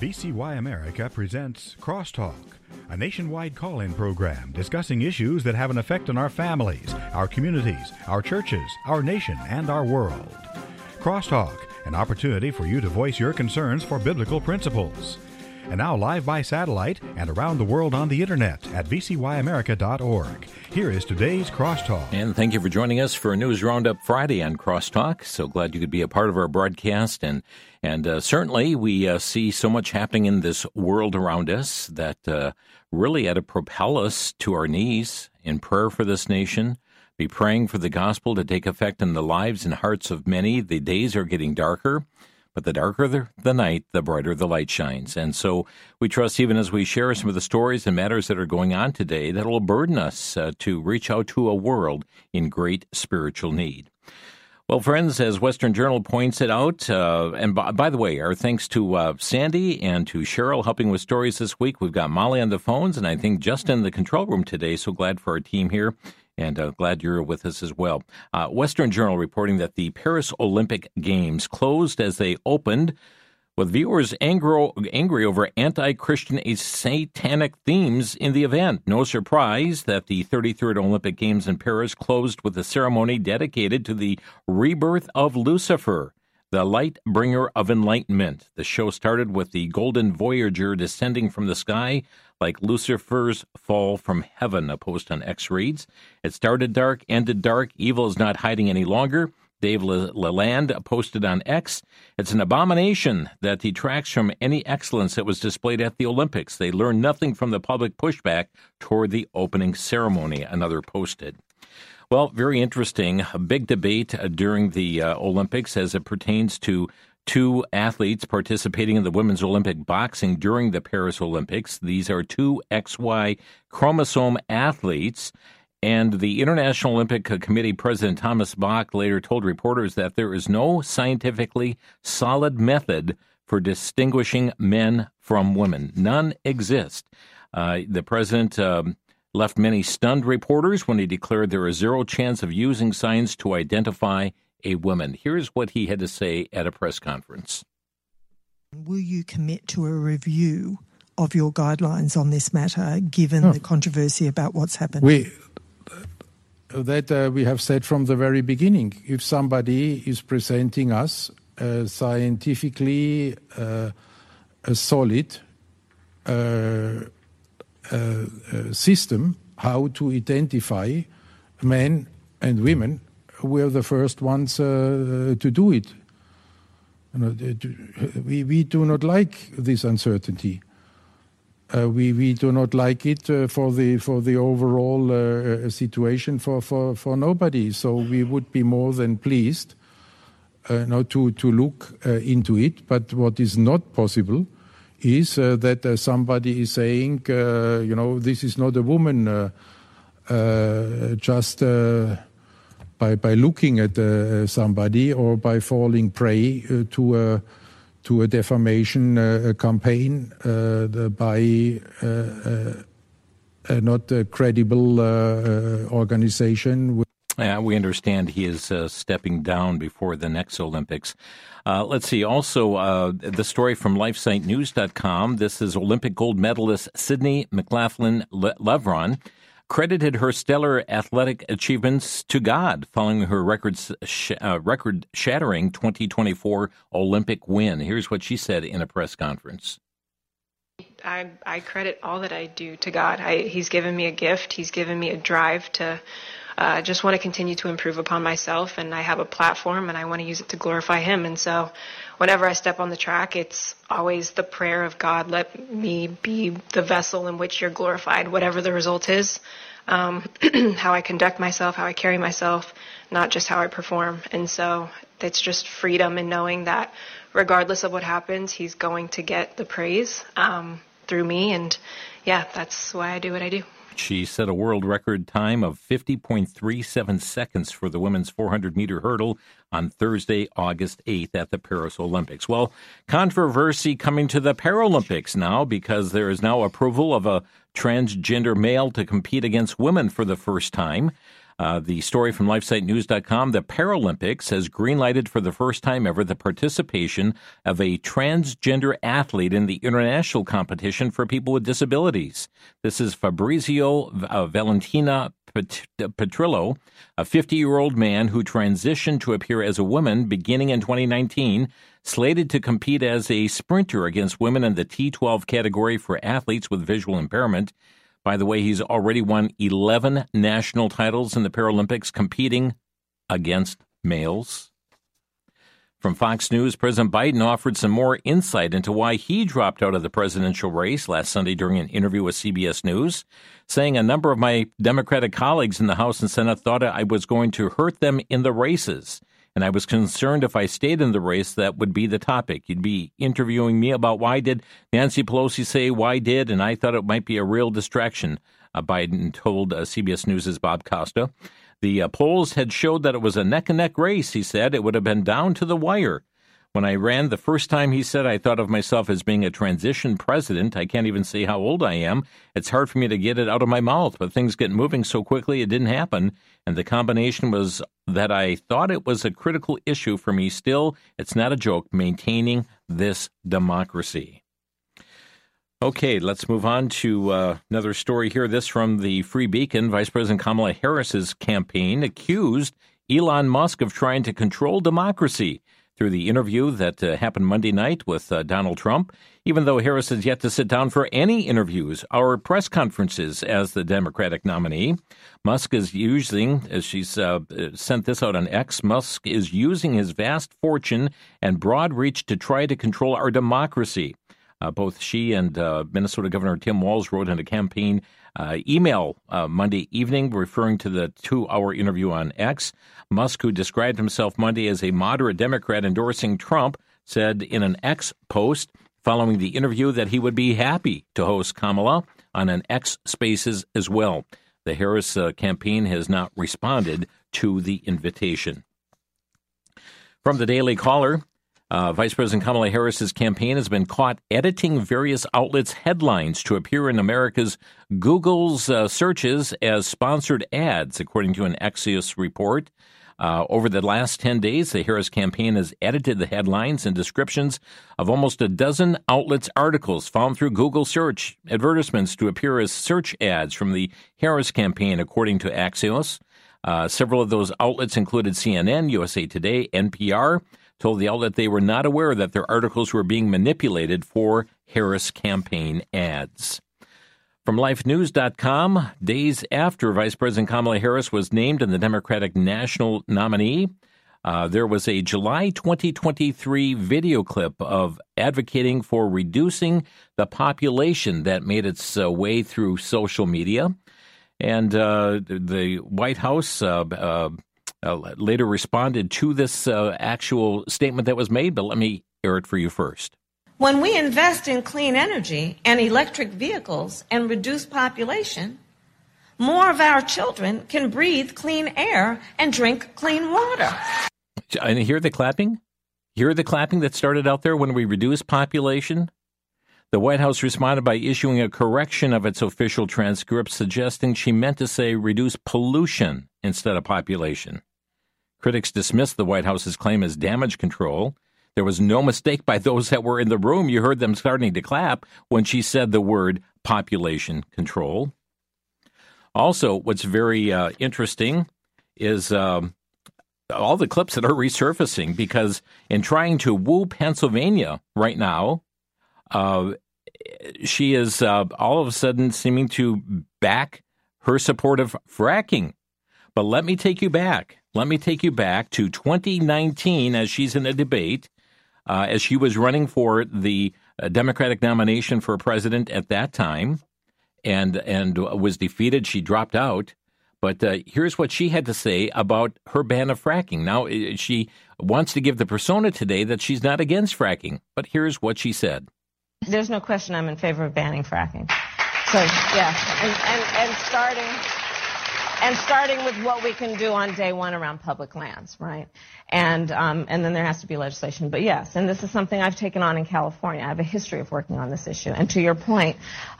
VCY America presents Crosstalk, a nationwide call-in program discussing issues that have an effect on our families, our communities, our churches, our nation, and our world. Crosstalk, an opportunity for you to voice your concerns for biblical principles. And now live by satellite and around the world on the internet at vcyamerica.org. Here is today's Crosstalk. And thank you for joining us for a News Roundup Friday on Crosstalk. So glad you could be a part of our broadcast. And certainly we see so much happening in this world around us that really ought to propel us to our knees in prayer for this nation. Be praying for the gospel to take effect in the lives and hearts of many. The days are getting darker. But the darker the night, the brighter the light shines. And so we trust, even as we share some of the stories and matters that are going on today, that will burden us to reach out to a world in great spiritual need. Well, friends, as Western Journal points it out, and by the way, our thanks to Sandy and to Cheryl helping with stories this week. We've got Molly on the phones, and I think Justin in the control room today. So glad for our team here. And glad you're with us as well. Western Journal reporting that the Paris Olympic Games closed as they opened, with viewers angry over anti-Christian satanic themes in the event. No surprise that the 33rd Olympic Games in Paris closed with a ceremony dedicated to the rebirth of Lucifer, the light bringer of enlightenment. The show started with the Golden Voyager descending from the sky like Lucifer's fall from heaven, a post on X reads. It started dark, ended dark. Evil is not hiding any longer. Dave Lalande posted on X, it's an abomination that detracts from any excellence that was displayed at the Olympics. They learned nothing from the public pushback toward the opening ceremony, another posted. Well, very interesting. A big debate during the Olympics as it pertains to two athletes participating in the women's Olympic boxing during the Paris Olympics. These are two XY chromosome athletes. And the International Olympic Committee President Thomas Bach later told reporters that there is no scientifically solid method for distinguishing men from women. None exist. The president left many stunned reporters when he declared there is zero chance of using science to identify a woman. Here's what he had to say at a press conference. Will you commit to a review of your guidelines on this matter, given the controversy about what's happened? We have said from the very beginning, if somebody is presenting us scientifically a solid system how to identify men and women, we're the first ones to do it. We do not like this uncertainty. We do not like it for the overall situation for nobody. So we would be more than pleased to look into it. But what is not possible is that somebody is saying, this is not a woman just by looking at somebody or by falling prey to a defamation campaign by not a credible organization. We understand he is stepping down before the next Olympics. Let's see. Also, the story from LifeSiteNews.com. This is Olympic gold medalist Sydney McLaughlin-Levrone credited her stellar athletic achievements to God following her record-shattering 2024 Olympic win. Here's what she said in a press conference. I credit all that I do to God. He's given me a gift. He's given me a drive to just want to continue to improve upon myself, and I have a platform, and I want to use it to glorify Him. And so whenever I step on the track, it's always the prayer of God, let me be the vessel in which you're glorified, whatever the result is, how I conduct myself, how I carry myself, not just how I perform. And so it's just freedom in knowing that regardless of what happens, He's going to get the praise through me. And yeah, that's why I do what I do. She set a world record time of 50.37 seconds for the women's 400-meter hurdle on Thursday, August 8th at the Paris Olympics. Well, controversy coming to the Paralympics now because there is now approval of a transgender male to compete against women for the first time. The story from LifeSiteNews.com, the Paralympics has greenlighted for the first time ever the participation of a transgender athlete in the international competition for people with disabilities. This is Fabrizio Valentina Petrillo, a 50-year-old man who transitioned to appear as a woman beginning in 2019, slated to compete as a sprinter against women in the T12 category for athletes with visual impairment. By the way, he's already won 11 national titles in the Paralympics competing against males. From Fox News, President Biden offered some more insight into why he dropped out of the presidential race last Sunday during an interview with CBS News, saying a number of my Democratic colleagues in the House and Senate thought I was going to hurt them in the races. And I was concerned if I stayed in the race, that would be the topic. You'd be interviewing me about why did Nancy Pelosi say why did, and I thought it might be a real distraction, Biden told CBS News' Bob Costa. The polls had showed that it was a neck-and-neck race, he said. It would have been down to the wire. When I ran the first time, he said, I thought of myself as being a transition president. I can't even say how old I am. It's hard for me to get it out of my mouth, but things get moving so quickly it didn't happen. And the combination was that I thought it was a critical issue for me. Still, it's not a joke, maintaining this democracy. Okay, let's move on to another story here. This from the Free Beacon. Vice President Kamala Harris's campaign accused Elon Musk of trying to control democracy through the interview that happened Monday night with Donald Trump, even though Harris has yet to sit down for any interviews or press conferences as the Democratic nominee. Musk is using, as she's sent this out on X, Musk is using his vast fortune and broad reach to try to control our democracy. Both she and Minnesota Governor Tim Walz wrote in a campaign email Monday evening referring to the 2-hour interview on X. Musk, who described himself Monday as a moderate Democrat endorsing Trump, said in an X post following the interview that he would be happy to host Kamala on an X Spaces as well. The Harris campaign has not responded to the invitation. From the Daily Caller, Vice President Kamala Harris's campaign has been caught editing various outlets' headlines to appear in America's Google's searches as sponsored ads, according to an Axios report. Over the last 10 days, the Harris campaign has edited the headlines and descriptions of almost a dozen outlets' articles found through Google search advertisements to appear as search ads from the Harris campaign, according to Axios. Several of those outlets included CNN, USA Today, NPR, told the outlet they were not aware that their articles were being manipulated for Harris campaign ads. From LifeNews.com, days after Vice President Kamala Harris was named in the Democratic national nominee, there was a July 2023 video clip of advocating for reducing the population that made its way through social media. And the White House later responded to this actual statement that was made, but let me air it for you first. When we invest in clean energy and electric vehicles and reduce population, more of our children can breathe clean air and drink clean water. And hear the clapping? Hear the clapping that started out there when we reduce population? The White House responded by issuing a correction of its official transcript, suggesting she meant to say reduce pollution instead of population. Critics dismissed the White House's claim as damage control. There was no mistake by those that were in the room. You heard them starting to clap when she said the word population control. Also, what's very interesting is all the clips that are resurfacing, because in trying to woo Pennsylvania right now, she is all of a sudden seeming to back her support of fracking. But let me take you back. Let me take you back to 2019 as she's in a debate, as she was running for the Democratic nomination for president at that time and was defeated. She dropped out. But here's what she had to say about her ban of fracking. Now, she wants to give the persona today that she's not against fracking. But here's what she said. There's no question I'm in favor of banning fracking. So, yeah, and starting And starting with what we can do on day one around public lands, right? And then there has to be legislation. But yes, and this is something I've taken on in California. I have a history of working on this issue. And to your point,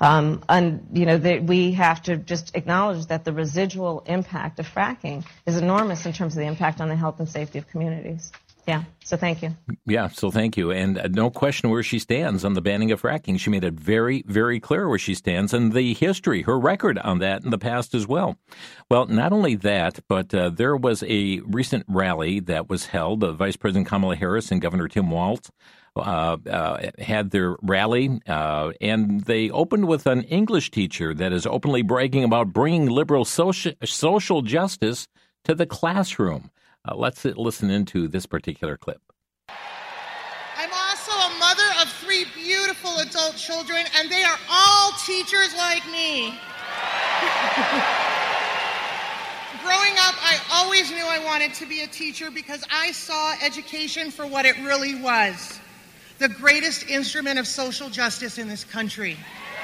we have to just acknowledge that the residual impact of fracking is enormous in terms of the impact on the health and safety of communities. Yeah, so thank you. Yeah, so thank you. And no question where she stands on the banning of fracking. She made it very, very clear where she stands and the history, her record on that in the past as well. Well, not only that, but there was a recent rally that was held. Vice President Kamala Harris and Governor Tim Walz had their rally, and they opened with an English teacher that is openly bragging about bringing liberal social justice to the classroom. Let's listen into this particular clip. I'm also a mother of 3 beautiful adult children, and they are all teachers like me. Growing up, I always knew I wanted to be a teacher because I saw education for what it really was, the greatest instrument of social justice in this country.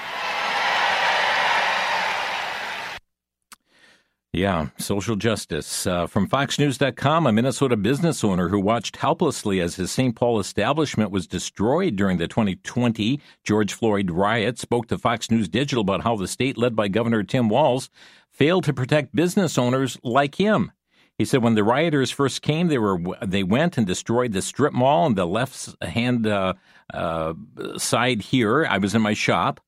Yeah, social justice. From FoxNews.com, a Minnesota business owner who watched helplessly as his St. Paul establishment was destroyed during the 2020 George Floyd riot spoke to Fox News Digital about how the state led by Governor Tim Walz failed to protect business owners like him. He said when the rioters first came, they went and destroyed the strip mall on the left-hand side here. I was in my shop.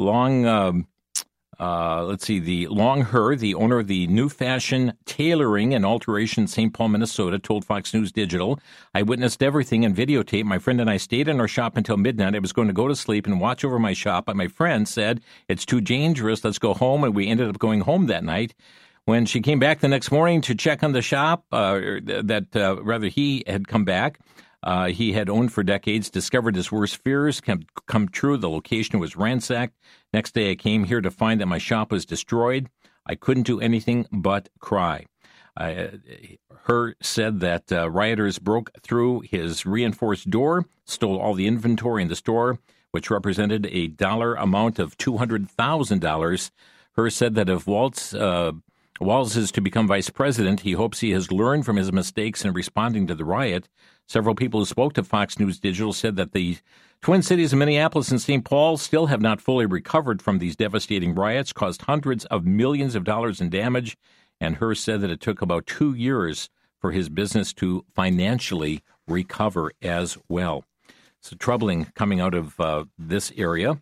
The Long Her, the owner of the New Fashion Tailoring and Alteration St. Paul, Minnesota, told Fox News Digital, I witnessed everything and videotaped. My friend and I stayed in our shop until midnight. I was going to go to sleep and watch over my shop, but my friend said, it's too dangerous. Let's go home. And we ended up going home that night. When she came back the next morning to check on the shop, he had come back. He had owned for decades, discovered his worst fears come true. The location was ransacked. Next day I came here to find that my shop was destroyed. I couldn't do anything but cry. Her said that rioters broke through his reinforced door, stole all the inventory in the store, which represented a dollar amount of $200,000. Her said that if Walz is to become vice president, he hopes he has learned from his mistakes in responding to the riot. Several people who spoke to Fox News Digital said that the Twin Cities of Minneapolis and St. Paul still have not fully recovered from these devastating riots, caused hundreds of millions of dollars in damage, and Her said that it took about 2 years for his business to financially recover as well. So troubling coming out of this area.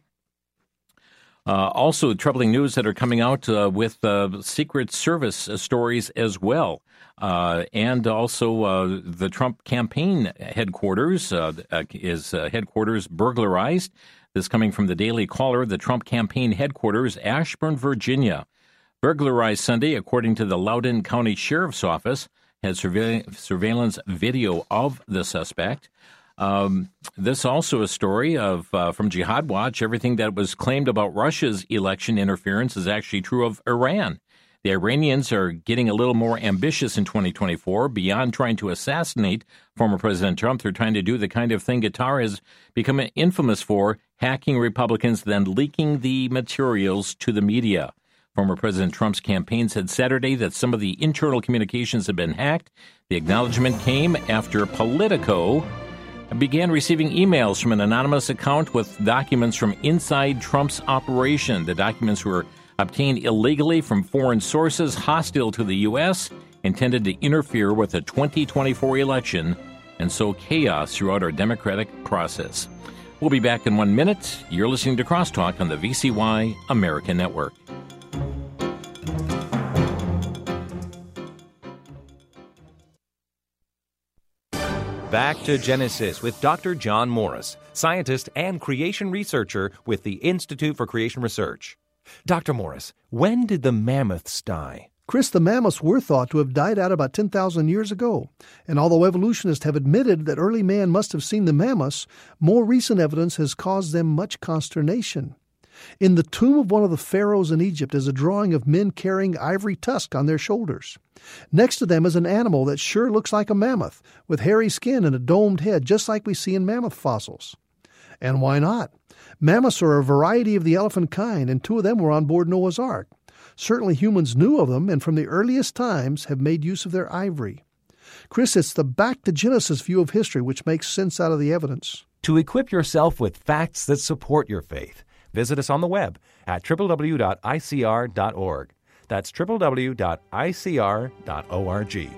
Also, troubling news that are coming out with Secret Service stories as well. And also the Trump campaign headquarters is headquarters burglarized. This coming from the Daily Caller. The Trump campaign headquarters, Ashburn, Virginia, burglarized Sunday, according to the Loudoun County Sheriff's Office, had surveillance video of the suspect. This also a story of from Jihad Watch. Everything that was claimed about Russia's election interference is actually true of Iran. The Iranians are getting a little more ambitious in 2024. Beyond trying to assassinate former President Trump, they're trying to do the kind of thing Qatar has become infamous for, hacking Republicans, then leaking the materials to the media. Former President Trump's campaign said Saturday that some of the internal communications had been hacked. The acknowledgement came after Politico began receiving emails from an anonymous account with documents from inside Trump's operation. The documents were obtained illegally from foreign sources hostile to the U.S., intended to interfere with the 2024 election and sow chaos throughout our democratic process. We'll be back in 1 minute. You're listening to Crosstalk on the VCY American Network. Back to Genesis with Dr. John Morris, scientist and creation researcher with the Institute for Creation Research. Dr. Morris, when did the mammoths die? Chris, the mammoths were thought to have died out about 10,000 years ago. And although evolutionists have admitted that early man must have seen the mammoths, more recent evidence has caused them much consternation. In the tomb of one of the pharaohs in Egypt is a drawing of men carrying ivory tusk on their shoulders. Next to them is an animal that sure looks like a mammoth, with hairy skin and a domed head, just like we see in mammoth fossils. And why not? Mammoths are a variety of the elephant kind, and 2 of them were on board Noah's Ark. Certainly humans knew of them and from the earliest times have made use of their ivory. Chris, it's the back to Genesis view of history which makes sense out of the evidence. To equip yourself with facts that support your faith, visit us on the web at www.icr.org. That's www.icr.org.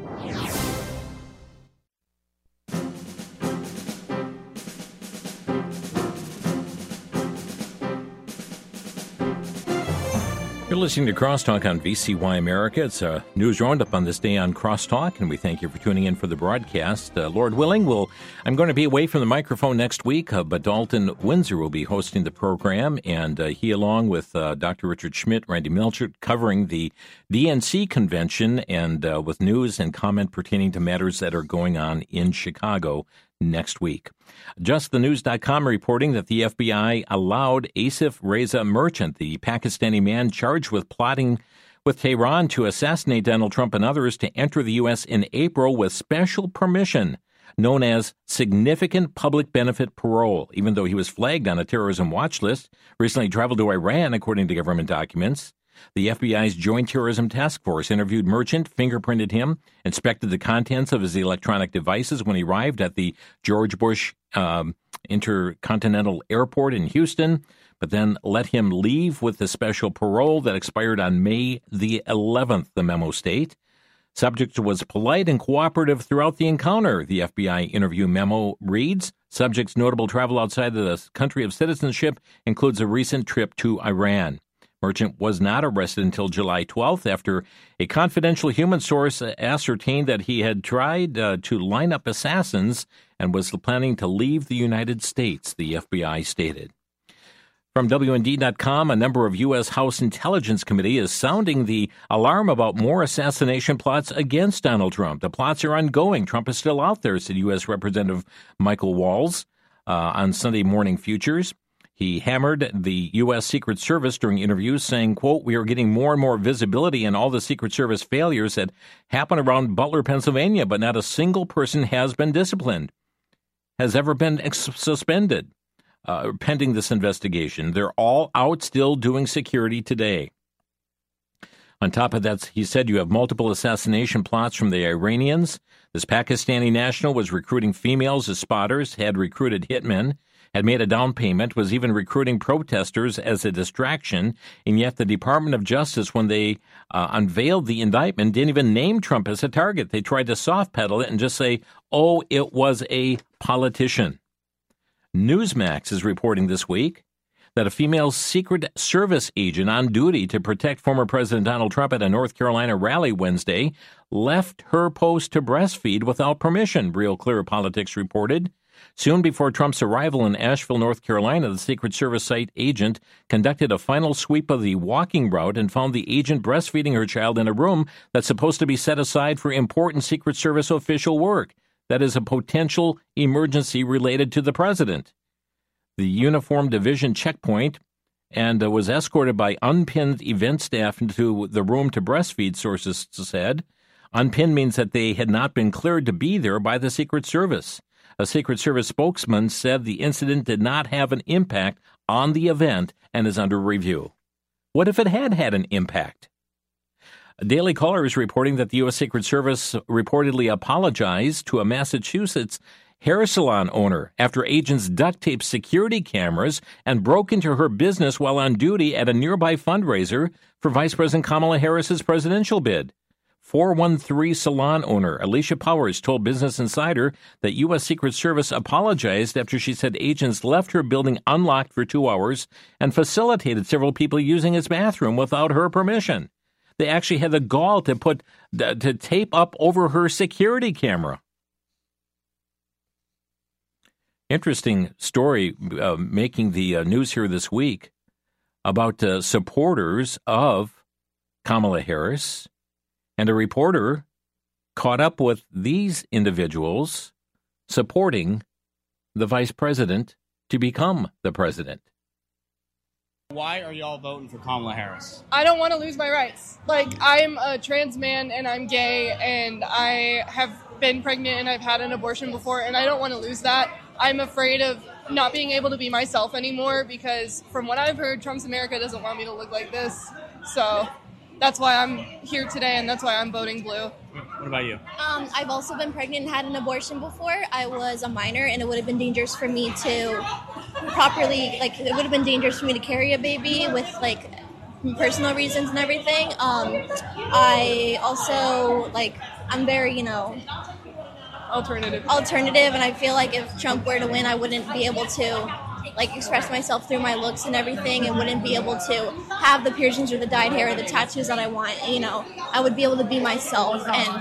You're listening to Crosstalk on VCY America. It's a news roundup on this day on Crosstalk, and we thank you for tuning in for the broadcast. Lord willing, I'm going to be away from the microphone next week, but Dalton Windsor will be hosting the program, and he, along with Dr. Richard Schmidt, Randy Melchert, covering the DNC convention and with news and comment pertaining to matters that are going on in Chicago next week. JustTheNews.com reporting that the FBI allowed Asif Reza Merchant, the Pakistani man charged with plotting with Tehran to assassinate Donald Trump and others, to enter the U.S. in April with special permission, known as significant public benefit parole, even though he was flagged on a terrorism watch list, recently traveled to Iran, according to government documents. The FBI's Joint Terrorism Task Force interviewed Merchant, fingerprinted him, inspected the contents of his electronic devices when he arrived at the George Bush Intercontinental Airport in Houston, but then let him leave with the special parole that expired on May the 11th, the memo state. Subject was polite and cooperative throughout the encounter, the FBI interview memo reads. Subject's notable travel outside of the country of citizenship includes a recent trip to Iran. Merchant was not arrested until July 12th after a confidential human source ascertained that he had tried to line up assassins and was planning to leave the United States, the FBI stated. From WND.com, a number of U.S. House Intelligence Committee is sounding the alarm about more assassination plots against Donald Trump. The plots are ongoing. Trump is still out there, said U.S. Representative Michael Walz on Sunday Morning Futures. He hammered the U.S. Secret Service during interviews, saying, quote, "We are getting more and more visibility in all the Secret Service failures that happen around Butler, Pennsylvania, but not a single person has been disciplined, has ever been suspended pending this investigation. They're all out still doing security today." On top of that, he said, you have multiple assassination plots from the Iranians. This Pakistani national was recruiting females as spotters, had recruited hitmen, had made a down payment, was even recruiting protesters as a distraction, and yet the Department of Justice, when they unveiled the indictment, didn't even name Trump as a target. They tried to soft pedal it and just say, oh, it was a politician. Newsmax is reporting this week that a female Secret Service agent on duty to protect former President Donald Trump at a North Carolina rally Wednesday left her post to breastfeed without permission, Real Clear Politics reported. Soon before Trump's arrival in Asheville, North Carolina, the Secret Service site agent conducted a final sweep of the walking route and found the agent breastfeeding her child in a room that's supposed to be set aside for important Secret Service official work. That is a potential emergency related to the president. The uniformed division checkpoint and was escorted by unpinned event staff into the room to breastfeed, sources said. Unpinned means that they had not been cleared to be there by the Secret Service. A Secret Service spokesman said the incident did not have an impact on the event and is under review. What if it had had an impact? Daily Caller is reporting that the U.S. Secret Service reportedly apologized to a Massachusetts hair salon owner after agents duct taped security cameras and broke into her business while on duty at a nearby fundraiser for Vice President Kamala Harris's presidential bid. 413 salon owner Alicia Powers told Business Insider that U.S. Secret Service apologized after she said agents left her building unlocked for 2 hours and facilitated several people using its bathroom without her permission. They actually had the gall to tape up over her security camera. Interesting story making the news here this week about supporters of Kamala Harris. And a reporter caught up with these individuals supporting the vice president to become the president. Why are y'all voting for Kamala Harris? I don't want to lose my rights. I'm a trans man and I'm gay and I have been pregnant and I've had an abortion before and I don't want to lose that. I'm afraid of not being able to be myself anymore because from what I've heard, Trump's America doesn't want me to look like this. So that's why I'm here today, and that's why I'm voting blue. What about you? I've also been pregnant and had an abortion before. I was a minor, and it would have been dangerous for me to properly, it would have been dangerous for me to carry a baby with, personal reasons and everything. I also, I'm very, alternative, and I feel like if Trump were to win, I wouldn't be able to express myself through my looks and everything, and wouldn't be able to have the piercings or the dyed hair or the tattoos that I want. I would be able to be myself, and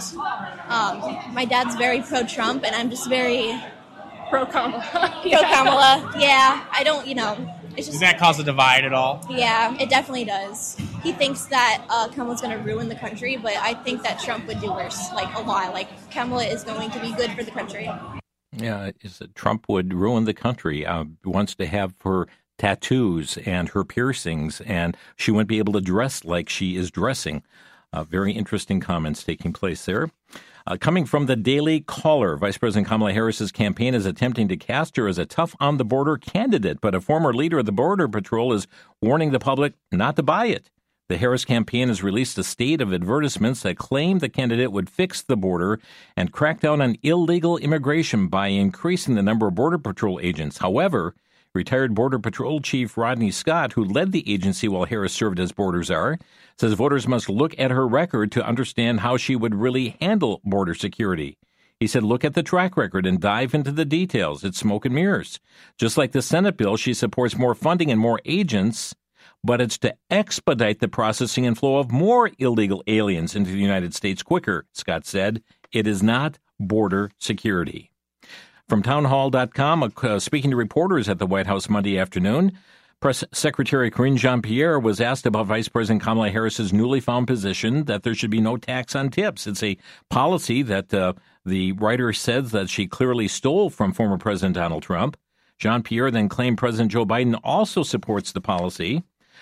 my dad's very pro-Trump, and I'm just very pro-Kamala. Pro-Kamala, yeah. I don't, it's just... Does that cause a divide at all? Yeah, it definitely does. He thinks that Kamala's going to ruin the country, but I think that Trump would do worse, a lot. Kamala is going to be good for the country. Yeah, is that Trump would ruin the country. Wants to have her tattoos and her piercings, and she wouldn't be able to dress like she is dressing. Very interesting comments taking place there. Coming from the Daily Caller, Vice President Kamala Harris's campaign is attempting to cast her as a tough on-the-border candidate, but a former leader of the Border Patrol is warning the public not to buy it. The Harris campaign has released a spate of advertisements that claim the candidate would fix the border and crack down on illegal immigration by increasing the number of Border Patrol agents. However, retired Border Patrol Chief Rodney Scott, who led the agency while Harris served as border czar, says voters must look at her record to understand how she would really handle border security. He said, look at the track record and dive into the details. It's smoke and mirrors. Just like the Senate bill, she supports more funding and more agents, but it's to expedite the processing and flow of more illegal aliens into the United States quicker, Scott said. It is not border security. From townhall.com, speaking to reporters at the White House Monday afternoon, Press Secretary Karine Jean-Pierre was asked about Vice President Kamala Harris's newly found position that there should be no tax on tips. It's a policy that the writer says that she clearly stole from former President Donald Trump. Jean-Pierre then claimed President Joe Biden also supports the policy.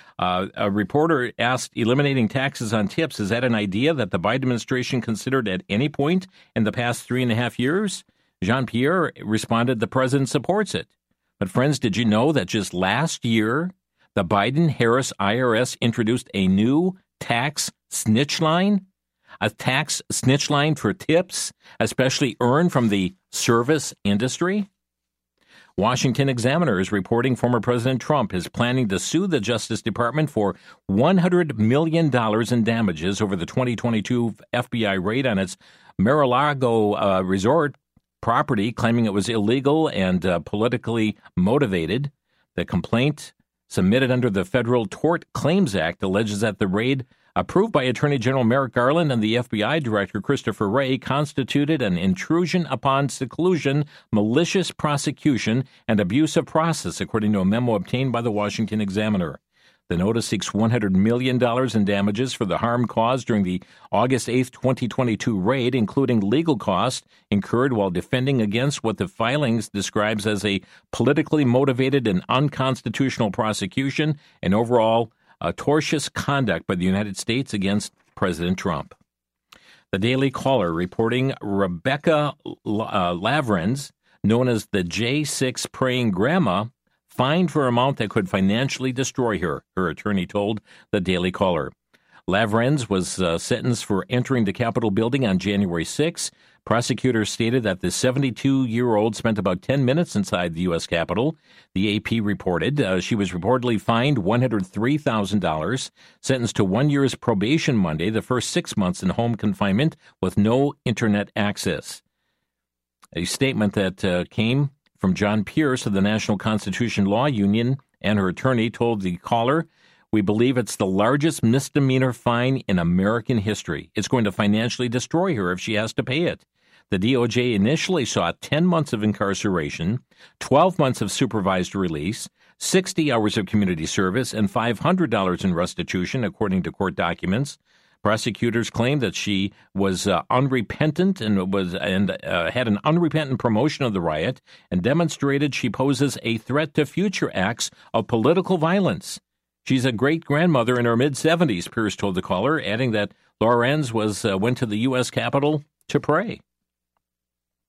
A reporter asked, eliminating taxes on tips, is that an idea that the Biden administration considered at any point in the past 3.5 years? Jean-Pierre responded, the president supports it. But friends, did you know that just last year, the Biden-Harris IRS introduced a new tax snitch line? A tax snitch line for tips, especially earned from the service industry? Washington Examiner is reporting former President Trump is planning to sue the Justice Department for $100 million in damages over the 2022 FBI raid on its Mar-a-Lago resort property, claiming it was illegal and politically motivated. The complaint, submitted under the Federal Tort Claims Act, alleges that the raid, approved by Attorney General Merrick Garland and the FBI Director Christopher Wray, constituted an intrusion upon seclusion, malicious prosecution, and abuse of process, according to a memo obtained by the Washington Examiner. The notice seeks $100 million in damages for the harm caused during the August 8, 2022 raid, including legal costs incurred while defending against what the filings describes as a politically motivated and unconstitutional prosecution and overall tortious conduct by the United States against President Trump. The Daily Caller reporting Rebecca Lavrenz, known as the J6 praying grandma, fined for an amount that could financially destroy her, her attorney told the Daily Caller. Lavrenz was sentenced for entering the Capitol building on January 6. Prosecutors stated that the 72-year-old spent about 10 minutes inside the U.S. Capitol. The AP reported she was reportedly fined $103,000, sentenced to 1 year's probation Monday, the first 6 months in home confinement with no Internet access. A statement that came from John Pierce of the National Constitution Law Union and her attorney told the Caller, we believe it's the largest misdemeanor fine in American history. It's going to financially destroy her if she has to pay it. The DOJ initially sought 10 months of incarceration, 12 months of supervised release, 60 hours of community service, and $500 in restitution, according to court documents. Prosecutors claimed that she was unrepentant and had an unrepentant promotion of the riot and demonstrated she poses a threat to future acts of political violence. She's a great-grandmother in her mid-70s, Pierce told the Caller, adding that Lorenz went to the U.S. Capitol to pray.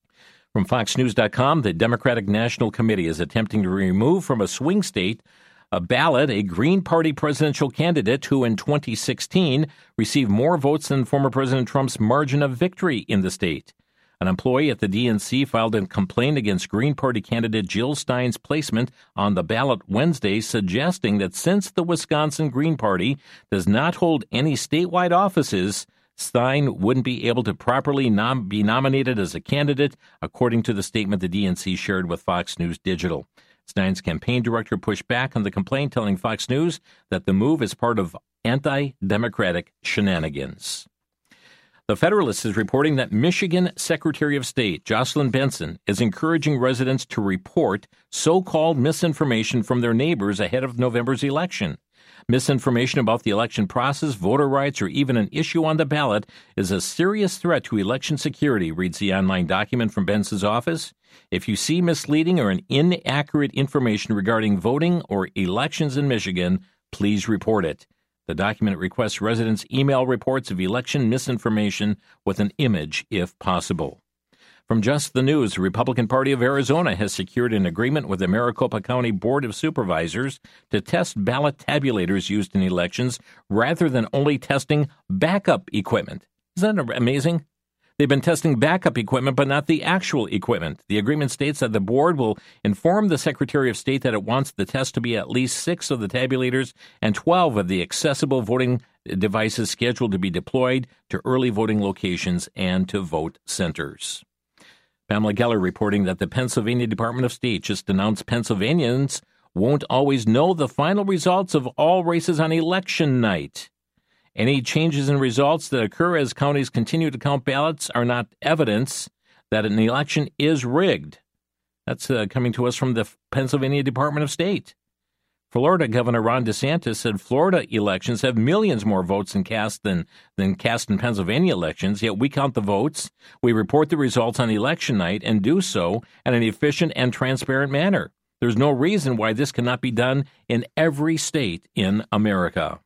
From FoxNews.com, the Democratic National Committee is attempting to remove from a swing state ballot a Green Party presidential candidate who in 2016 received more votes than former President Trump's margin of victory in the state. An employee at the DNC filed a complaint against Green Party candidate Jill Stein's placement on the ballot Wednesday, suggesting that since the Wisconsin Green Party does not hold any statewide offices, Stein wouldn't be able to properly be nominated as a candidate, according to the statement the DNC shared with Fox News Digital. Stein's campaign director pushed back on the complaint, telling Fox News that the move is part of anti-democratic shenanigans. The Federalist is reporting that Michigan Secretary of State Jocelyn Benson is encouraging residents to report so-called misinformation from their neighbors ahead of November's election. Misinformation about the election process, voter rights, or even an issue on the ballot is a serious threat to election security, reads the online document from Benson's office. If you see misleading or inaccurate information regarding voting or elections in Michigan, please report it. The document requests residents email reports of election misinformation with an image if possible. From Just the News, the Republican Party of Arizona has secured an agreement with the Maricopa County Board of Supervisors to test ballot tabulators used in elections rather than only testing backup equipment. Isn't that amazing? They've been testing backup equipment, but not the actual equipment. The agreement states that the board will inform the Secretary of State that it wants the test to be at least 6 of the tabulators and 12 of the accessible voting devices scheduled to be deployed to early voting locations and to vote centers. Pamela Geller reporting that the Pennsylvania Department of State just announced Pennsylvanians won't always know the final results of all races on election night. Any changes in results that occur as counties continue to count ballots are not evidence that an election is rigged. That's coming to us from the Pennsylvania Department of State. Florida Governor Ron DeSantis said Florida elections have millions more votes than cast in Pennsylvania elections, yet we count the votes, we report the results on election night, and do so in an efficient and transparent manner. There's no reason why this cannot be done in every state in America.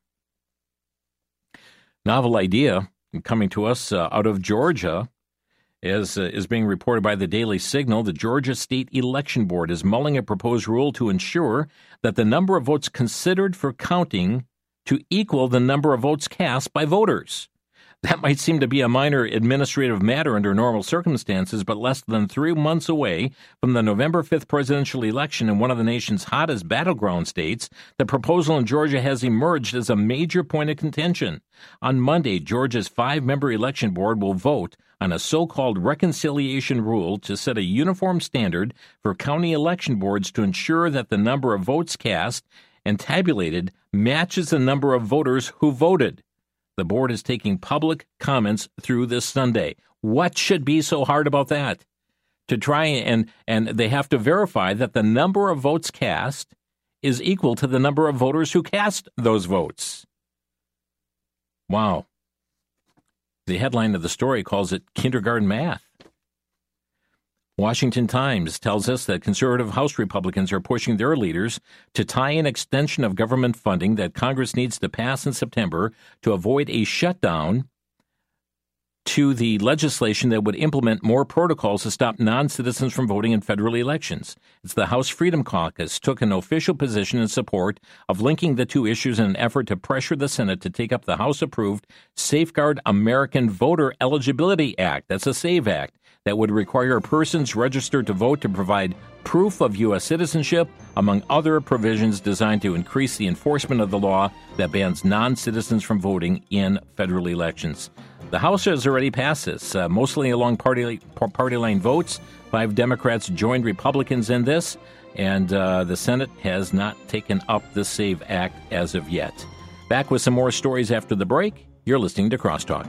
Novel idea coming to us out of Georgia is being reported by the Daily Signal. The Georgia State Election Board is mulling a proposed rule to ensure that the number of votes considered for counting to equal the number of votes cast by voters. That might seem to be a minor administrative matter under normal circumstances, but less than 3 months away from the November 5th presidential election in one of the nation's hottest battleground states, the proposal in Georgia has emerged as a major point of contention. On Monday, Georgia's 5-member election board will vote on a so-called reconciliation rule to set a uniform standard for county election boards to ensure that the number of votes cast and tabulated matches the number of voters who voted. The board is taking public comments through this Sunday. What should be so hard about that? To try and they have to verify that the number of votes cast is equal to the number of voters who cast those votes. Wow. The headline of the story calls it kindergarten math. Washington Times tells us that conservative House Republicans are pushing their leaders to tie an extension of government funding that Congress needs to pass in September to avoid a shutdown to the legislation that would implement more protocols to stop non-citizens from voting in federal elections. It's the House Freedom Caucus took an official position in support of linking the two issues in an effort to pressure the Senate to take up the House-approved Safeguard American Voter Eligibility Act. That's a SAVE Act that would require persons registered to vote to provide proof of U.S. citizenship, among other provisions designed to increase the enforcement of the law that bans non-citizens from voting in federal elections. The House has already passed this, mostly along party line votes. 5 Democrats joined Republicans in this, and the Senate has not taken up the SAVE Act as of yet. Back with some more stories after the break. You're listening to Crosstalk.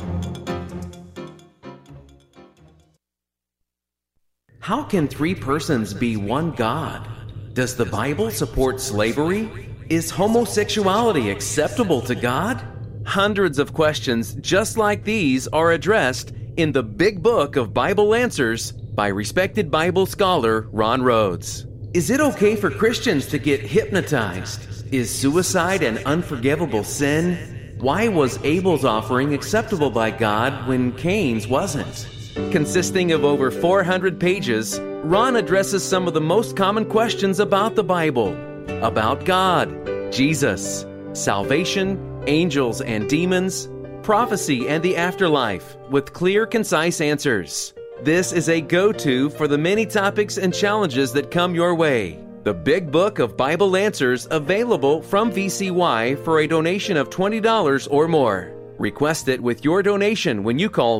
How can 3 persons be one God? Does the Bible support slavery? Is homosexuality acceptable to God? Hundreds of questions just like these are addressed in the Big Book of Bible Answers by respected Bible scholar Ron Rhodes. Is it okay for Christians to get hypnotized? Is suicide an unforgivable sin? Why was Abel's offering acceptable by God when Cain's wasn't? Consisting of over 400 pages, Ron addresses some of the most common questions about the Bible. about God, Jesus, salvation, angels and demons, prophecy and the afterlife, with clear, concise answers. This is a go-to for the many topics and challenges that come your way. The Big Book of Bible Answers, available from VCY for a donation of $20 or more. Request it with your donation when you call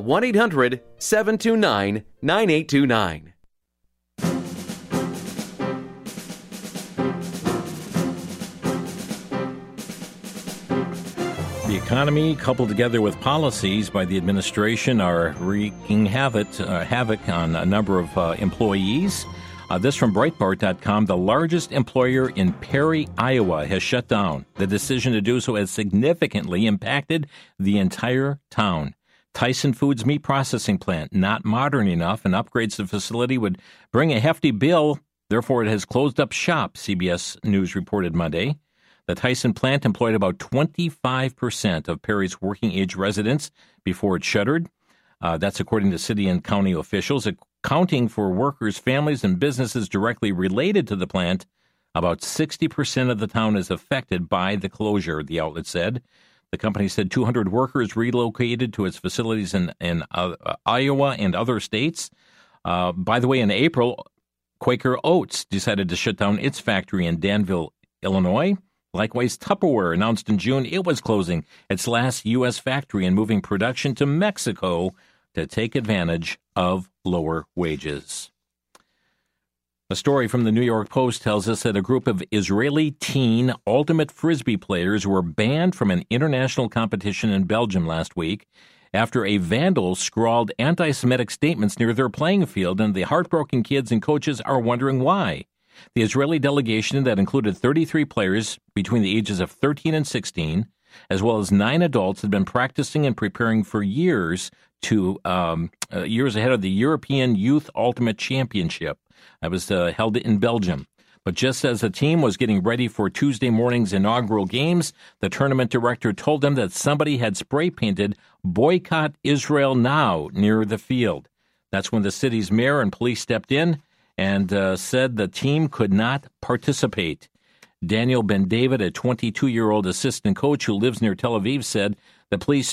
1-800-729-9829. The economy, coupled together with policies by the administration, are wreaking havoc on a number of employees. This from Breitbart.com. The largest employer in Perry, Iowa, has shut down. The decision to do so has significantly impacted the entire town. Tyson Foods meat processing plant, not modern enough, and upgrades to the facility would bring a hefty bill. Therefore, it has closed up shop, CBS News reported Monday. The Tyson plant employed about 25% of Perry's working-age residents before it shuttered. That's according to city and county officials. Accounting for workers, families, and businesses directly related to the plant, about 60% of the town is affected by the closure, the outlet said. The company said 200 workers relocated to its facilities in Iowa and other states. By the way, in April, Quaker Oats decided to shut down its factory in Danville, Illinois. Likewise, Tupperware announced in June it was closing its last U.S. factory and moving production to Mexico to take advantage of lower wages. A story from the New York Post tells us that a group of Israeli teen ultimate frisbee players were banned from an international competition in Belgium last week after a vandal scrawled anti-Semitic statements near their playing field, and the heartbroken kids and coaches are wondering why. The Israeli delegation that included 33 players between the ages of 13 and 16, as well as 9 adults, had been practicing and preparing for years ahead of the European Youth Ultimate Championship that was held in Belgium. But just as the team was getting ready for Tuesday morning's inaugural games, the tournament director told them that somebody had spray-painted "Boycott Israel Now" near the field. That's when the city's mayor and police stepped in and said the team could not participate. Daniel Ben David, a 22-year-old assistant coach who lives near Tel Aviv, said the police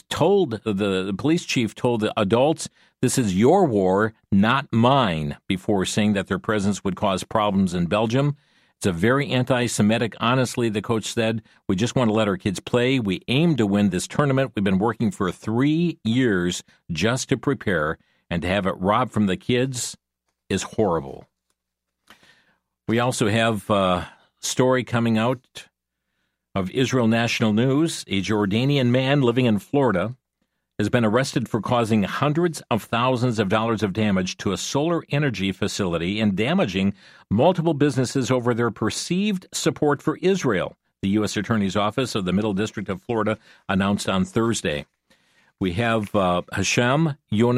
chief told the adults, "This is your war, not mine," before saying that their presence would cause problems in Belgium. It's a very anti-Semitic, honestly, the coach said. "We just want to let our kids play. We aim to win this tournament. We've been working for 3 years just to prepare, and to have it robbed from the kids is horrible." We also have a story coming out of Israel National News. A Jordanian man living in Florida has been arrested for causing hundreds of thousands of dollars of damage to a solar energy facility and damaging multiple businesses over their perceived support for Israel, the U.S. Attorney's Office of the Middle District of Florida announced on Thursday. We have Hashem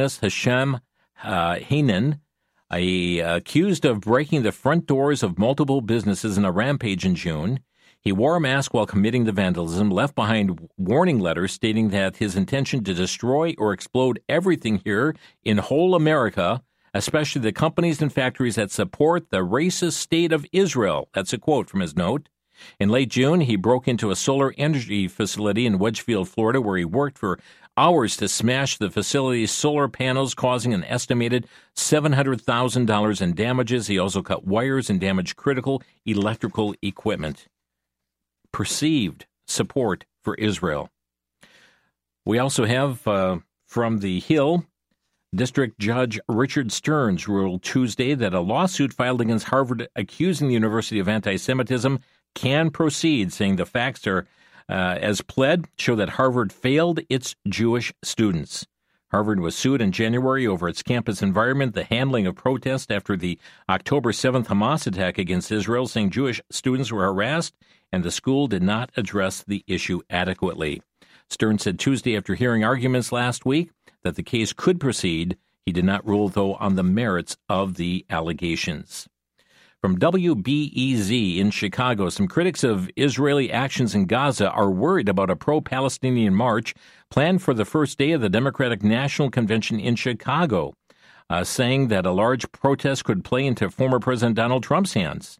Hanan, accused of breaking the front doors of multiple businesses in a rampage in June. He wore a mask while committing the vandalism, left behind warning letters stating that his intention to destroy or explode everything here in whole America, especially the companies and factories that support the racist state of Israel. That's a quote from his note. In late June, he broke into a solar energy facility in Wedgefield, Florida, where he worked for hours to smash the facility's solar panels, causing an estimated $700,000 in damages. He also cut wires and damaged critical electrical equipment. Perceived support for Israel. We also have from the Hill, District Judge Richard Stearns ruled Tuesday that a lawsuit filed against Harvard accusing the university of anti-Semitism can proceed, saying the facts are as pled, show that Harvard failed its Jewish students. Harvard was sued in January over its campus environment, the handling of protests after the October 7th Hamas attack against Israel, saying Jewish students were harassed and the school did not address the issue adequately. Stearns said Tuesday, after hearing arguments last week, that the case could proceed. He did not rule, though, on the merits of the allegations. From WBEZ in Chicago, some critics of Israeli actions in Gaza are worried about a pro-Palestinian march planned for the first day of the Democratic National Convention in Chicago, saying that a large protest could play into former President Donald Trump's hands.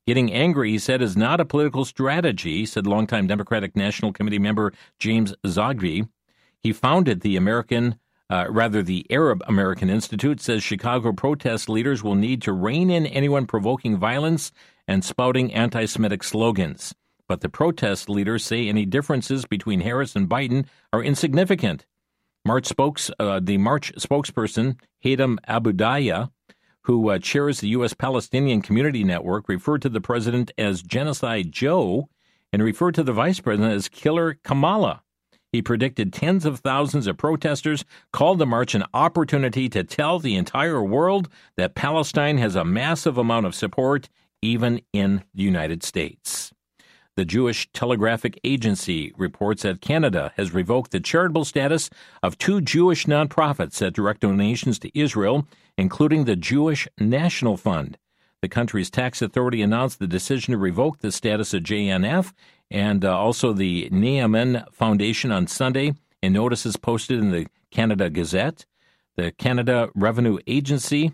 Getting angry, he said, is not a political strategy, said longtime Democratic National Committee member James Zogby. He founded the Arab American Institute, says Chicago protest leaders will need to rein in anyone provoking violence and spouting anti-Semitic slogans. But the protest leaders say any differences between Harris and Biden are insignificant. The March spokesperson, Haydam Abudaya, who chairs the U.S. Palestinian Community Network, referred to the president as Genocide Joe and referred to the vice president as Killer Kamala. He predicted tens of thousands of protesters, called the march an opportunity to tell the entire world that Palestine has a massive amount of support, even in the United States. The Jewish Telegraphic Agency reports that Canada has revoked the charitable status of 2 Jewish nonprofits that direct donations to Israel, including the Jewish National Fund. The country's tax authority announced the decision to revoke the status of JNF and also the Naaman Foundation on Sunday in notices posted in the Canada Gazette. The Canada Revenue Agency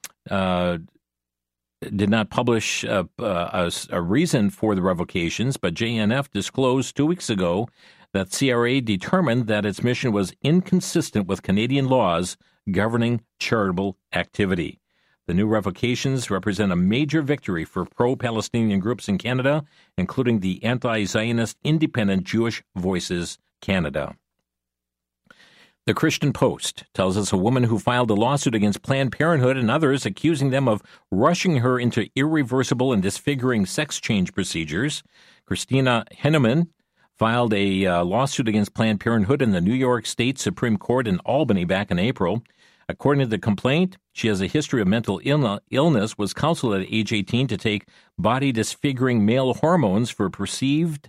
did not publish a reason for the revocations, but JNF disclosed 2 weeks ago that CRA determined that its mission was inconsistent with Canadian laws governing charitable activity. The new revocations represent a major victory for pro-Palestinian groups in Canada, including the anti-Zionist Independent Jewish Voices Canada. The Christian Post tells us a woman who filed a lawsuit against Planned Parenthood and others accusing them of rushing her into irreversible and disfiguring sex change procedures. Christina Henneman filed a lawsuit against Planned Parenthood in the New York State Supreme Court in Albany back in April. According to the complaint, she has a history of mental illness, was counseled at age 18 to take body disfiguring male hormones for perceived,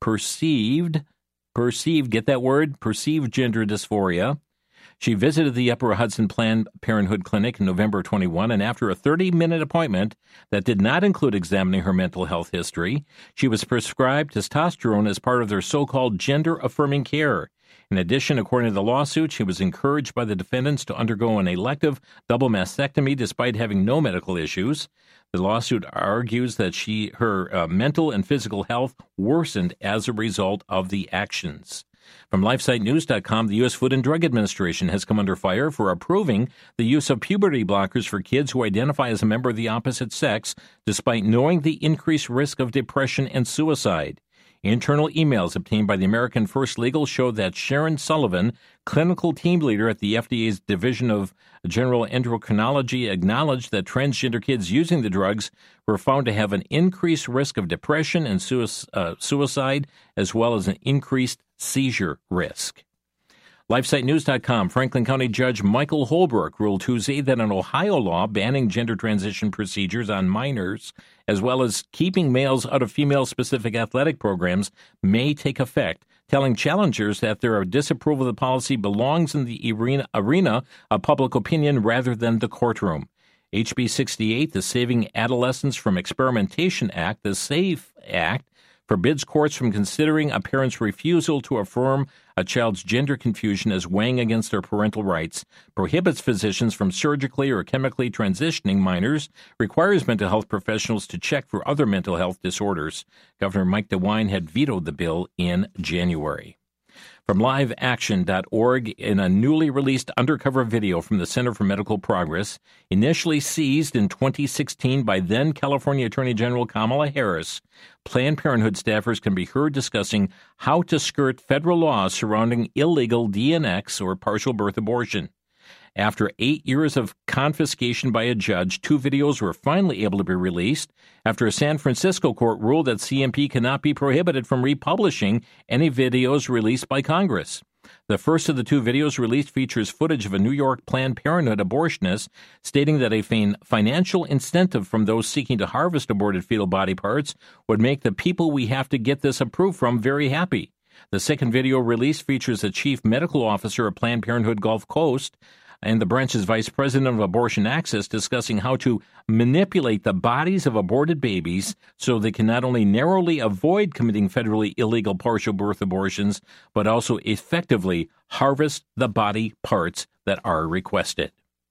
get that word? Perceived gender dysphoria. She visited the Upper Hudson Planned Parenthood Clinic in November 21, and after a 30-minute appointment that did not include examining her mental health history, she was prescribed testosterone as part of their so-called gender-affirming care. In addition, according to the lawsuit, she was encouraged by the defendants to undergo an elective double mastectomy despite having no medical issues. The lawsuit argues that her mental and physical health worsened as a result of the actions. From LifeSiteNews.com, the U.S. Food and Drug Administration has come under fire for approving the use of puberty blockers for kids who identify as a member of the opposite sex, despite knowing the increased risk of depression and suicide. Internal emails obtained by the American First Legal show that Sharon Sullivan, clinical team leader at the FDA's Division of General Endocrinology, acknowledged that transgender kids using the drugs were found to have an increased risk of depression and suicide, as well as an increased seizure risk. LifeSiteNews.com, Franklin County Judge Michael Holbrook ruled Tuesday that an Ohio law banning gender transition procedures on minors, as well as keeping males out of female-specific athletic programs, may take effect, telling challengers that their disapproval of the policy belongs in the arena of public opinion rather than the courtroom. HB 68, the Saving Adolescents from Experimentation Act, the SAFE Act, forbids courts from considering a parent's refusal to affirm a child's gender confusion as weighing against their parental rights, prohibits physicians from surgically or chemically transitioning minors, requires mental health professionals to check for other mental health disorders. Governor Mike DeWine had vetoed the bill in January. From liveaction.org, in a newly released undercover video from the Center for Medical Progress, initially seized in 2016 by then California Attorney General Kamala Harris, Planned Parenthood staffers can be heard discussing how to skirt federal laws surrounding illegal DNX, or partial birth abortion. After 8 years of confiscation by a judge, 2 videos were finally able to be released after a San Francisco court ruled that CMP cannot be prohibited from republishing any videos released by Congress. The first of the 2 videos released features footage of a New York Planned Parenthood abortionist stating that a financial incentive from those seeking to harvest aborted fetal body parts would make the people we have to get this approved from very happy. The second video released features a chief medical officer of Planned Parenthood Gulf Coast and the branch's vice president of abortion access discussing how to manipulate the bodies of aborted babies so they can not only narrowly avoid committing federally illegal partial birth abortions, but also effectively harvest the body parts that are requested.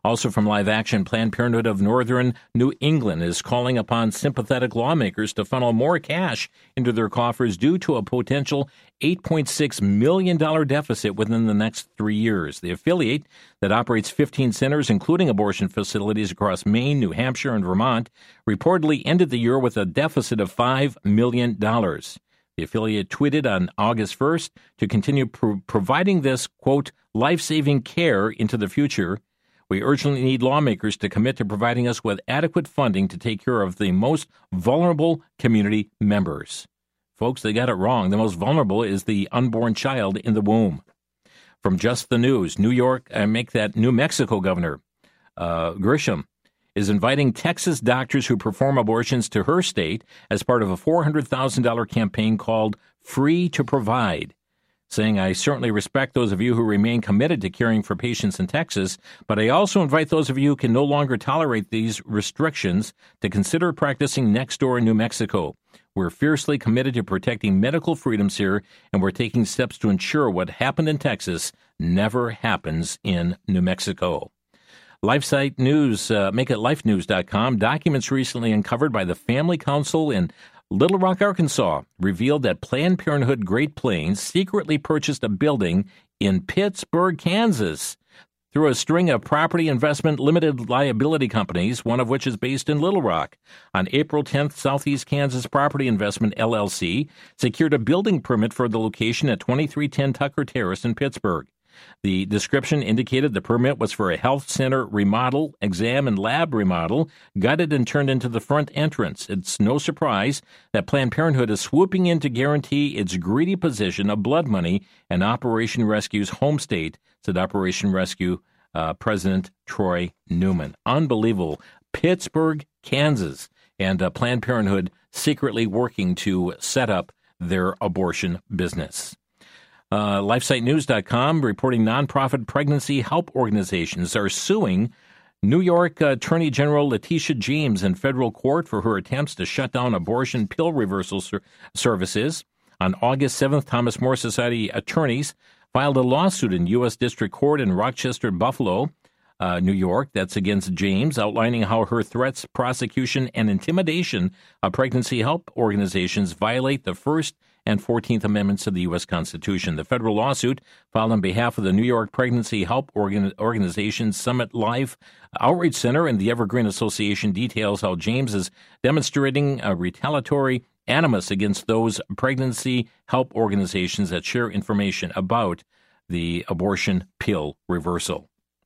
Also from Live Action, Planned Parenthood of Northern New England is calling upon sympathetic lawmakers to funnel more cash into their coffers due to a potential $8.6 million deficit within the next 3 years. The affiliate that operates 15 centers, including abortion facilities across Maine, New Hampshire, and Vermont, reportedly ended the year with a deficit of $5 million. The affiliate tweeted on August 1st to continue providing this, quote, life-saving care into the future. We urgently need lawmakers to commit to providing us with adequate funding to take care of the most vulnerable community members. Folks, they got it wrong. The most vulnerable is the unborn child in the womb. From Just the News, New Mexico Governor Grisham is inviting Texas doctors who perform abortions to her state as part of a $400,000 campaign called Free to Provide, saying, I certainly respect those of you who remain committed to caring for patients in Texas, but I also invite those of you who can no longer tolerate these restrictions to consider practicing next door in New Mexico. We're fiercely committed to protecting medical freedoms here, and we're taking steps to ensure what happened in Texas never happens in New Mexico. LifeSite News, MakeItLifeNews.com, documents recently uncovered by the Family Council in Little Rock, Arkansas, revealed that Planned Parenthood Great Plains secretly purchased a building in Pittsburg, Kansas, through a string of property investment limited liability companies, one of which is based in Little Rock. On April 10th, Southeast Kansas Property Investment, LLC, secured a building permit for the location at 2310 Tucker Terrace in Pittsburg. The description indicated the permit was for a health center remodel, exam, and lab remodel, gutted and turned into the front entrance. It's no surprise that Planned Parenthood is swooping in to guarantee its greedy position of blood money and Operation Rescue's home state, said Operation Rescue President Troy Newman. Unbelievable. Pittsburg, Kansas, and Planned Parenthood secretly working to set up their abortion business. LifeSiteNews.com reporting nonprofit pregnancy help organizations are suing New York Attorney General Letitia James in federal court for her attempts to shut down abortion pill reversal services. On August 7th, Thomas More Society attorneys filed a lawsuit in U.S. District Court in Rochester, Buffalo, New York, that's against James, outlining how her threats, prosecution, and intimidation of pregnancy help organizations violate the First and 14th Amendments of the U.S. Constitution. The federal lawsuit, filed on behalf of the New York Pregnancy Help Organization Summit Life Outreach Center and the Evergreen Association, details how James is demonstrating a retaliatory animus against those pregnancy help organizations that share information about the abortion pill reversal.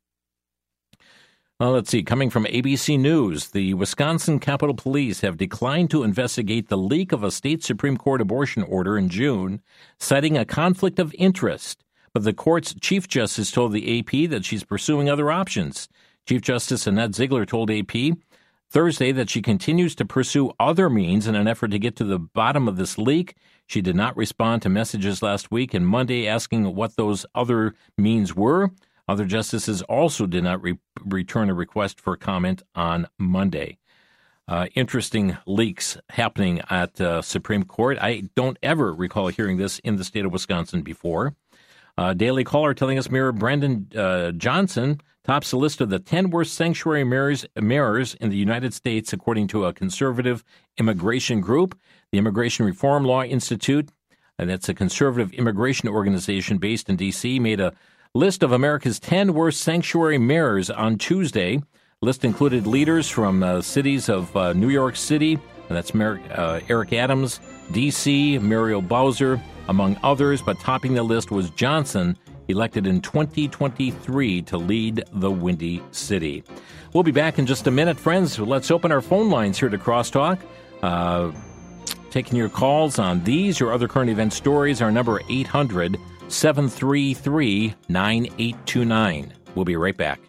Well, let's see. Coming from ABC News, the Wisconsin Capitol Police have declined to investigate the leak of a state Supreme Court abortion order in June, citing a conflict of interest. But the court's Chief Justice told the AP that she's pursuing other options. Chief Justice Annette Ziegler told AP Thursday that she continues to pursue other means in an effort to get to the bottom of this leak. She did not respond to messages last week and Monday asking what those other means were. Other justices also did not return a request for comment on Monday. Interesting leaks happening at Supreme Court. I don't ever recall hearing this in the state of Wisconsin before. Daily Caller telling us Mayor Brandon Johnson tops the list of the 10 worst sanctuary mayors in the United States, according to a conservative immigration group. The Immigration Reform Law Institute, and that's a conservative immigration organization based in D.C., made a list of America's 10 worst sanctuary mayors on Tuesday. The list included leaders from cities of New York City, and that's Eric Adams, D.C., Muriel Bowser, among others, but topping the list was Johnson, elected in 2023 to lead the Windy City. We'll be back in just a minute, friends. Let's open our phone lines here to Crosstalk. Taking your calls on these or other current event stories. Our number 800-733-9829. We'll be right back.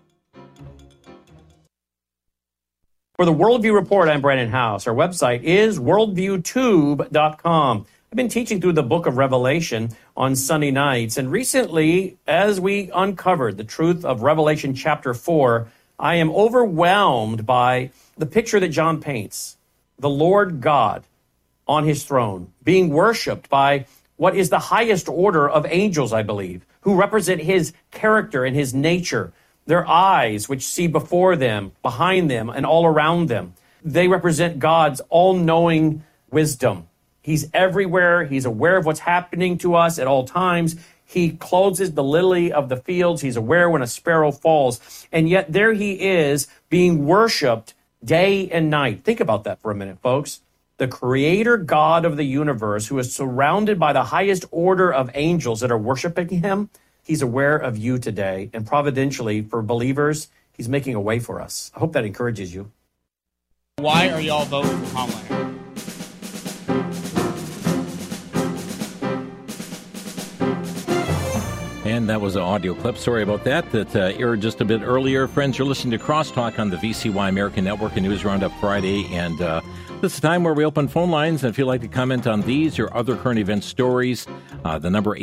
For the Worldview Report, I'm Brandon House. Our website is worldviewtube.com. I've been teaching through the book of Revelation on Sunday nights, and recently, as we uncovered the truth of Revelation chapter 4, I am overwhelmed by the picture that John paints. The Lord God on his throne, being worshipped by what is the highest order of angels, I believe, who represent his character and his nature. Their eyes, which see before them, behind them, and all around them. They represent God's all-knowing wisdom. He's everywhere. He's aware of what's happening to us at all times. He clothes the lily of the fields. He's aware when a sparrow falls. And yet there he is being worshipped day and night. Think about that for a minute, folks. The creator God of the universe, who is surrounded by the highest order of angels that are worshiping him, he's aware of you today. And providentially, for believers, he's making a way for us. I hope that encourages you. Why are y'all voting for Kamala Harris? And that was an audio clip. Sorry about that. That aired just a bit earlier. Friends, you're listening to Crosstalk on the VCY American Network and News Roundup Friday. And this is the time where we open phone lines. And if you'd like to comment on these or other current event stories, the number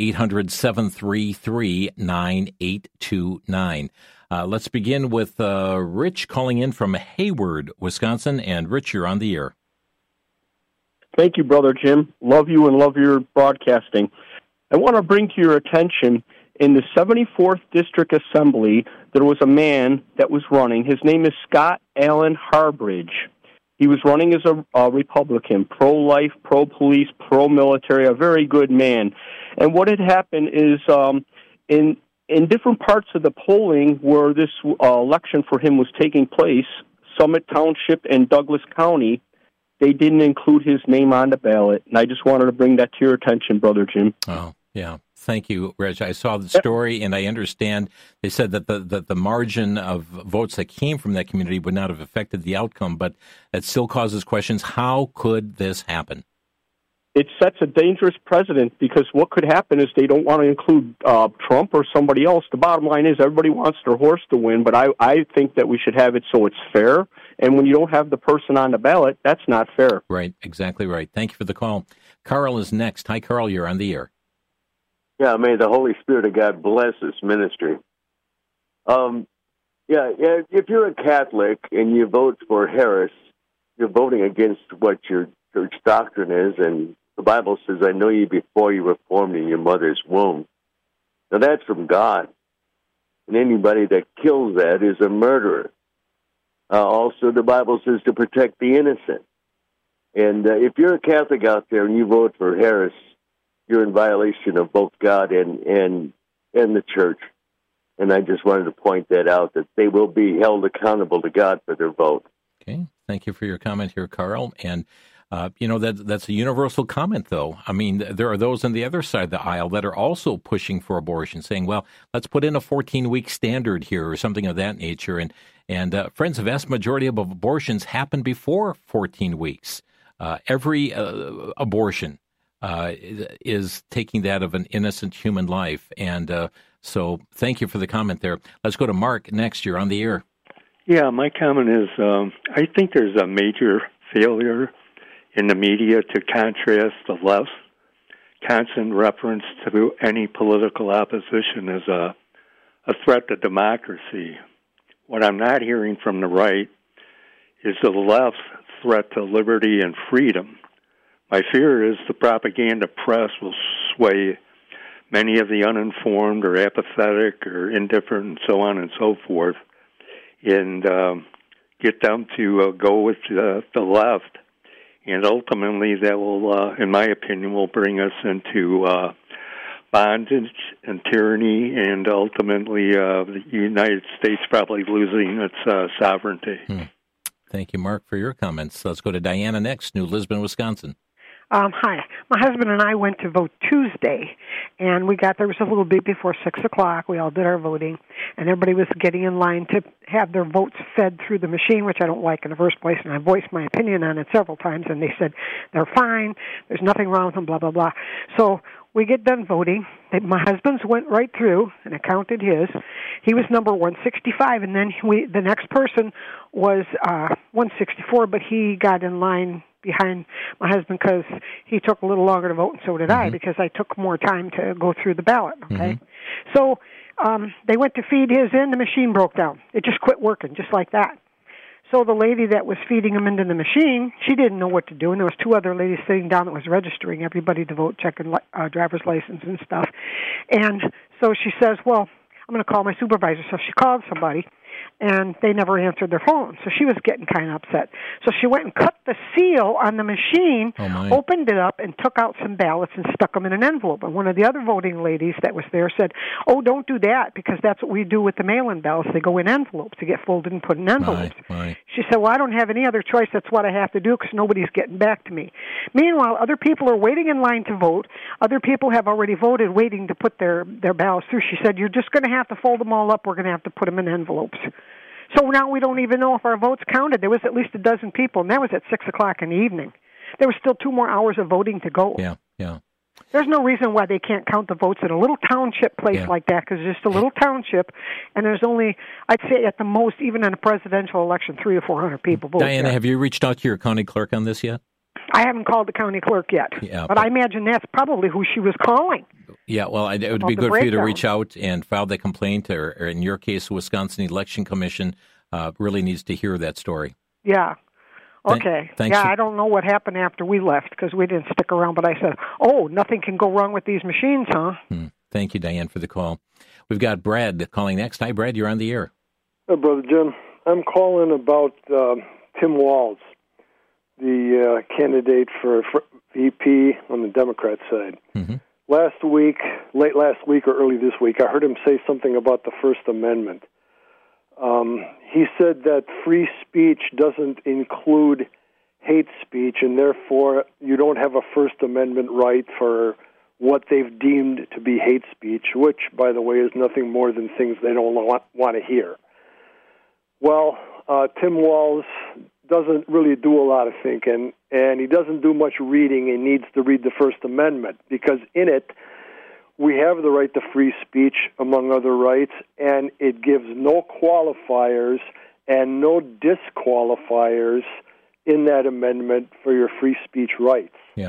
800-733-9829. Let's begin with Rich calling in from Hayward, Wisconsin. And Rich, you're on the air. Thank you, Brother Jim. Love you and love your broadcasting. I want to bring to your attention, in the 74th District Assembly, there was a man that was running. His name is Scott Allen Harbridge. He was running as a Republican, pro-life, pro-police, pro-military, a very good man. And what had happened is in different parts of the polling where this election for him was taking place, Summit Township and Douglas County, they didn't include his name on the ballot. And I just wanted to bring that to your attention, Brother Jim. Oh, yeah. Thank you, Reg. I saw the story, and I understand they said that the margin of votes that came from that community would not have affected the outcome, but that still causes questions. How could this happen? It sets a dangerous precedent, because what could happen is they don't want to include Trump or somebody else. The bottom line is everybody wants their horse to win, but I think that we should have it so it's fair. And when you don't have the person on the ballot, that's not fair. Right, exactly right. Thank you for the call. Carl is next. Hi, Carl, you're on the air. Yeah, may the Holy Spirit of God bless this ministry. If you're a Catholic and you vote for Harris, you're voting against what your church doctrine is, and the Bible says, I know you before you were formed in your mother's womb. Now that's from God. And anybody that kills that is a murderer. Also, the Bible says to protect the innocent. And if you're a Catholic out there and you vote for Harris, you're in violation of both God and the church. And I just wanted to point that out, that they will be held accountable to God for their vote. Okay. Thank you for your comment here, Carl. And, that's a universal comment, though. I mean, there are those on the other side of the aisle that are also pushing for abortion, saying, well, let's put in a 14-week standard here or something of that nature. And friends, the vast majority of abortions happen before 14 weeks. Every abortion is taking that of an innocent human life. And so thank you for the comment there. Let's go to Mark next. You're on the air. Yeah, my comment is I think there's a major failure in the media to contrast the left's constant reference to any political opposition as a threat to democracy. What I'm not hearing from the right is the left's threat to liberty and freedom. My fear is the propaganda press will sway many of the uninformed or apathetic or indifferent and so on and so forth, and get them to go with the left. And ultimately that will, in my opinion, will bring us into bondage and tyranny, and ultimately the United States probably losing its sovereignty. Thank you, Mark, for your comments. Let's go to Diana next, New Lisbon, Wisconsin. Hi. My husband and I went to vote Tuesday, and we got there was a little bit before 6 o'clock. We all did our voting, and everybody was getting in line to have their votes fed through the machine, which I don't like in the first place, and I voiced my opinion on it several times, and they said they're fine, there's nothing wrong with them, blah, blah, blah. So we get done voting. My husband's went right through, and I counted his. He was number 165, and then the next person was 164, but he got in line behind my husband because he took a little longer to vote, and so did I, because I took more time to go through the ballot, okay? So they went to feed his in, the machine broke down. It just quit working, just like that. So the lady that was feeding him into the machine, she didn't know what to do, and there was two other ladies sitting down that was registering everybody to vote, checking driver's license and stuff. And so she says, well, I'm going to call my supervisor. So she called somebody, and they never answered their phone. So she was getting kind of upset. So she went and cut the seal on the machine, opened it up, and took out some ballots and stuck them in an envelope. And one of the other voting ladies that was there said, "Oh, don't do that, because that's what we do with the mail-in ballots. They go in envelopes. They get folded and put in envelopes." She said, "Well, I don't have any other choice. That's what I have to do because nobody's getting back to me." Meanwhile, other people are waiting in line to vote. Other people have already voted, waiting to put their ballots through. She said, "You're just going to have to fold them all up. We're going to have to put them in envelopes." So now we don't even know if our votes counted. There was at least a dozen people, and that was at 6 o'clock in the evening. There were still 2 more hours of voting to go. Yeah. There's no reason why they can't count the votes at a little township place like that, because it's just a little township, and there's only, I'd say at the most, even in a presidential election, 300 or 400 people vote. Diana, have you reached out to your county clerk on this yet? I haven't called the county clerk yet, but I imagine that's probably who she was calling. Yeah, well, it would be good for you to reach out and file the complaint, or in your case, the Wisconsin Election Commission really needs to hear that story. Yeah. Okay. I don't know what happened after we left because we didn't stick around, but I said, nothing can go wrong with these machines, huh? Thank you, Diane, for the call. We've got Brad calling next. Hi, Brad, you're on the air. Hey, Brother Jim. I'm calling about Tim Walz, the candidate for VP on the Democrat side. Mm-hmm. Late last week or early this week, I heard him say something about the First Amendment. He said that free speech doesn't include hate speech, and therefore you don't have a First Amendment right for what they've deemed to be hate speech, which, by the way, is nothing more than things they don't want to hear. Well, Tim Walz doesn't really do a lot of thinking, and he doesn't do much reading. He needs to read the First Amendment, because in it, we have the right to free speech, among other rights, and it gives no qualifiers and no disqualifiers in that amendment for your free speech rights. Yeah.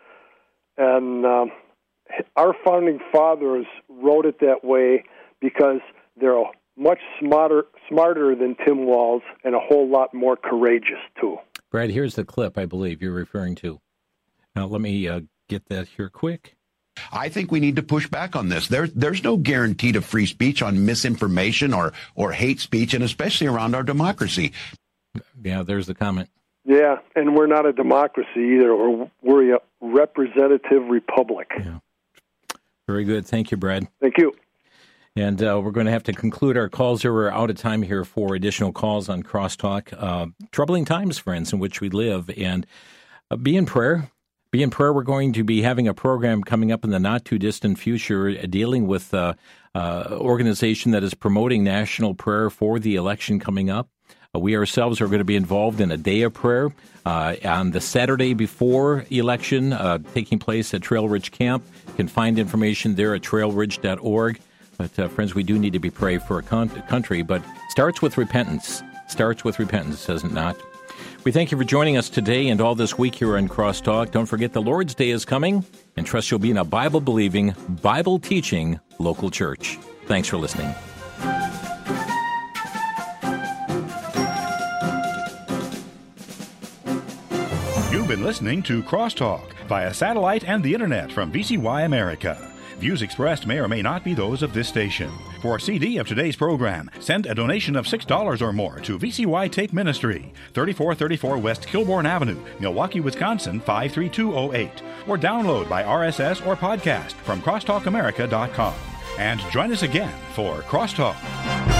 And our founding fathers wrote it that way because they're much smarter than Tim Walz and a whole lot more courageous, too. Brad, here's the clip I believe you're referring to. Now, let me get that here quick. I think we need to push back on this. There's no guarantee to free speech on misinformation or hate speech, and especially around our democracy. Yeah, there's the comment. Yeah, and we're not a democracy either, or we're a representative republic. Yeah. Very good. Thank you, Brad. Thank you. And we're going to have to conclude our calls here. We're out of time here for additional calls on Crosstalk. Troubling times, friends, in which we live. And be in prayer. Be in prayer. We're going to be having a program coming up in the not-too-distant future dealing with an organization that is promoting national prayer for the election coming up. We ourselves are going to be involved in a day of prayer on the Saturday before election taking place at Trail Ridge Camp. You can find information there at trailridge.org. But, friends, we do need to be praying for a country, but starts with repentance. Starts with repentance, does it not? We thank you for joining us today and all this week here on Crosstalk. Don't forget the Lord's Day is coming, and trust you'll be in a Bible-believing, Bible-teaching local church. Thanks for listening. You've been listening to Crosstalk via satellite and the internet from VCY America. Views expressed may or may not be those of this station. For a CD of today's program, send a donation of $6 or more to VCY Take Ministry, 3434 West Kilbourne Avenue, Milwaukee, Wisconsin, 53208, or download by RSS or podcast from crosstalkamerica.com. And join us again for Crosstalk.